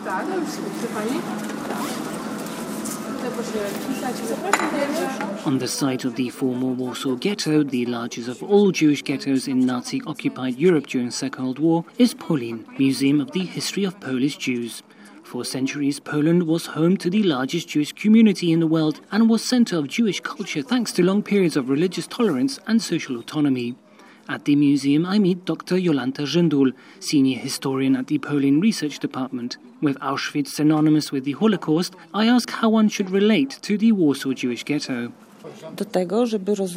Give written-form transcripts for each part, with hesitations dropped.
On the site of the former Warsaw Ghetto, the largest of all Jewish ghettos in Nazi-occupied Europe during the Second World War, is Polin, Museum of the History of Polish Jews. For centuries, Poland was home to the largest Jewish community in the world and was center of Jewish culture thanks to long periods of religious tolerance and social autonomy. At the museum, I meet Dr. Jolanta Rzędul, senior historian at the Polin Research Department. With Auschwitz synonymous with the Holocaust, I ask how one should relate to the Warsaw Jewish ghetto. One must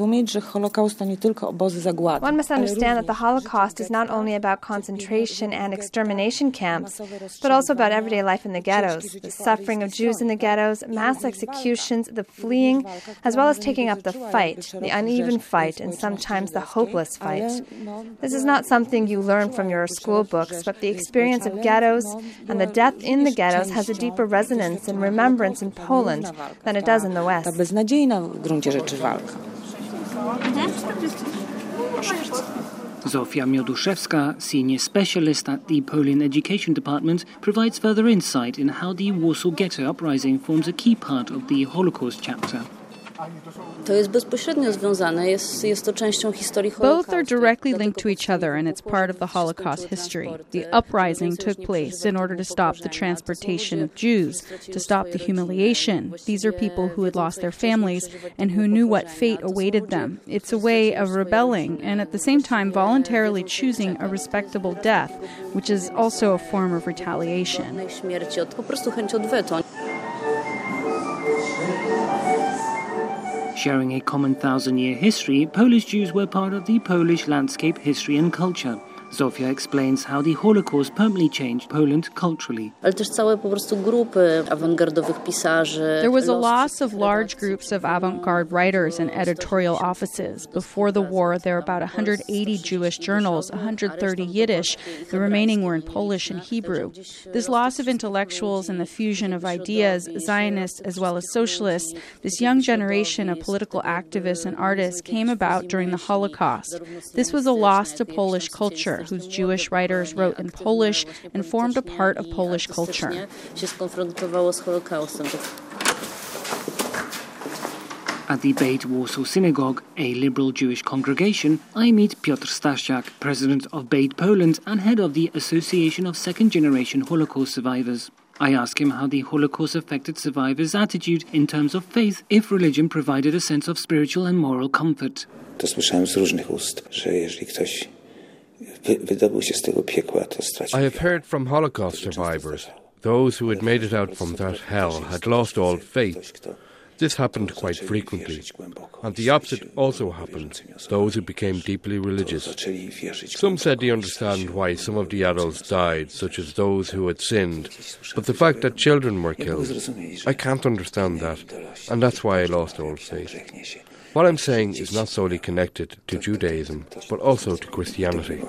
understand that the Holocaust is not only about concentration and extermination camps, but also about everyday life in the ghettos, the suffering of Jews in the ghettos, mass executions, the fleeing, as well as taking up the fight, the uneven fight, and sometimes the hopeless fight. This is not something you learn from your school books, but the experience of ghettos and the death in the ghettos has a deeper resonance and remembrance in Poland than it does in the West. Zofia Mioduszewska, senior specialist at the Polin Education Department, provides further insight in how the Warsaw Ghetto uprising forms a key part of the Holocaust chapter. Both are directly linked to each other, and it's part of the Holocaust history. The uprising took place in order to stop the transportation of Jews, to stop the humiliation. These are people who had lost their families and who knew what fate awaited them. It's a way of rebelling and at the same time voluntarily choosing a respectable death, which is also a form of retaliation. Sharing a common 1,000-year history, Polish Jews were part of the Polish landscape, history and culture. Zofia explains how the Holocaust permanently changed Poland culturally. There was a loss of large groups of avant-garde writers and editorial offices. Before the war, there were about 180 Jewish journals, 130 Yiddish. The remaining were in Polish and Hebrew. This loss of intellectuals and the fusion of ideas, Zionists as well as socialists, this young generation of political activists and artists came about during the Holocaust. This was a loss to Polish culture, whose Jewish writers wrote in Polish and formed a part of Polish culture. At the Beit Warsaw Synagogue, a liberal Jewish congregation, I meet Piotr Stasiak, president of Beit Poland and head of the Association of Second-Generation Holocaust Survivors. I ask him how the Holocaust affected survivors' attitude in terms of faith, if religion provided a sense of spiritual and moral comfort. I have heard from Holocaust survivors, those who had made it out from that hell had lost all faith. This happened quite frequently. And the opposite also happened, those who became deeply religious. Some said they understand why some of the adults died, such as those who had sinned, but the fact that children were killed, I can't understand that, and that's why I lost all faith. What I'm saying is not solely connected to Judaism, but also to Christianity.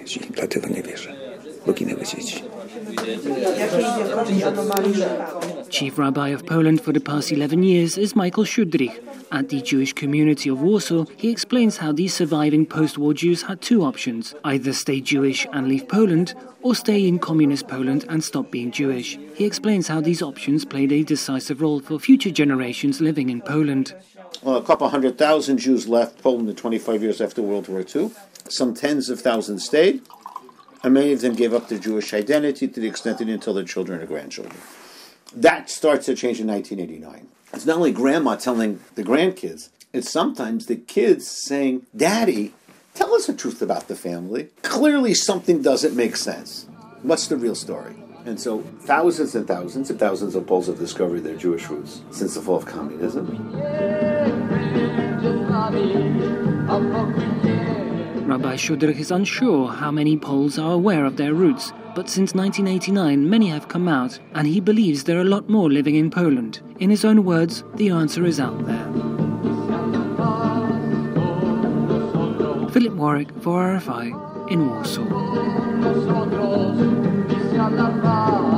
Chief Rabbi of Poland for the past 11 years is Michael Szudrich. At the Jewish community of Warsaw, he explains how these surviving post-war Jews had two options: either stay Jewish and leave Poland, or stay in communist Poland and stop being Jewish. He explains how these options played a decisive role for future generations living in Poland. Well, a couple 100,000 Jews left Poland in 25 years after World War II. Some tens of thousands stayed, and many of them gave up their Jewish identity to the extent they didn't tell their children or grandchildren. That starts to change in 1989. It's not only grandma telling the grandkids, it's sometimes the kids saying, "Daddy, tell us the truth about the family. Clearly something doesn't make sense. What's the real story?" And so thousands and thousands of Poles have discovered their Jewish roots since the fall of communism. Rabbi Szudrich is unsure how many Poles are aware of their roots, but since 1989 many have come out, and he believes there are a lot more living in Poland. In his own words, the answer is out there. Philip Warwick for RFI in Warsaw.